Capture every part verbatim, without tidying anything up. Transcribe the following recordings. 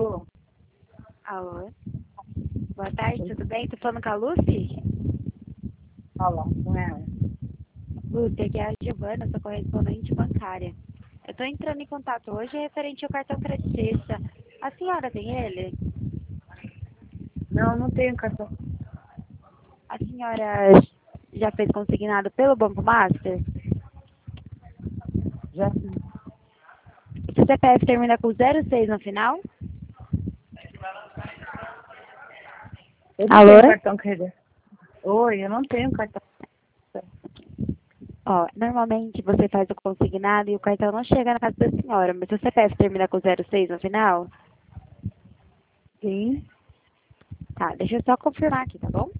Alô? Alô? Boa tarde, tudo bem? Tô falando com a Lucy? Fala, com ela. Lucy, aqui é a Giovana, sou correspondente bancária. Eu tô entrando em contato hoje referente ao cartão creditista. A senhora tem ele? Não, não tenho cartão. A senhora já fez consignado pelo Banco Master? Já fiz. O seu C P F termina com zero seis no final? Eu não Alô? tenho cartão crédito. Oi, eu não tenho cartão. Ó, normalmente você faz o consignado e o cartão não chega na casa da senhora, mas o C P F termina com zero seis no final? Sim. Tá, deixa eu só confirmar aqui, tá bom?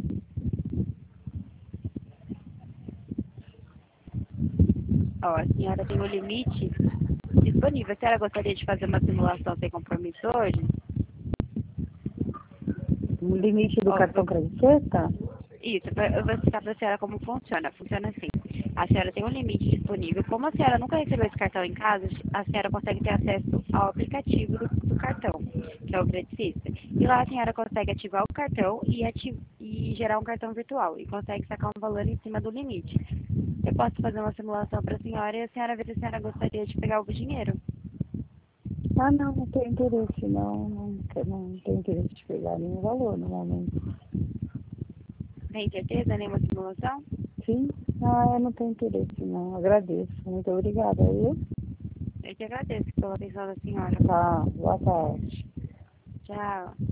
Ó, a senhora tem o limite disponível. A senhora gostaria de fazer uma simulação sem compromisso hoje? O limite do Ó, cartão creditista? isso, eu vou explicar para a senhora como funciona. Funciona assim. A senhora tem um limite disponível. Como a senhora nunca recebeu esse cartão em casa, a senhora consegue ter acesso ao aplicativo do, do cartão, que é o Credicista. E lá a senhora consegue ativar o cartão e, ati e gerar um cartão virtual. E consegue sacar um valor em cima do limite. Eu posso fazer uma simulação para a senhora e a senhora ver se a senhora gostaria de pegar o dinheiro. Ah, não, não tenho interesse, não. Não, quero- não tenho interesse de pegar nenhum valor no momento. Tem certeza? Nenhuma simulação? Sim? Ah, eu não tenho interesse, não. Agradeço. Muito obrigada, viu? Eu te agradeço pela atenção da senhora. Tá, boa tarde. Tchau.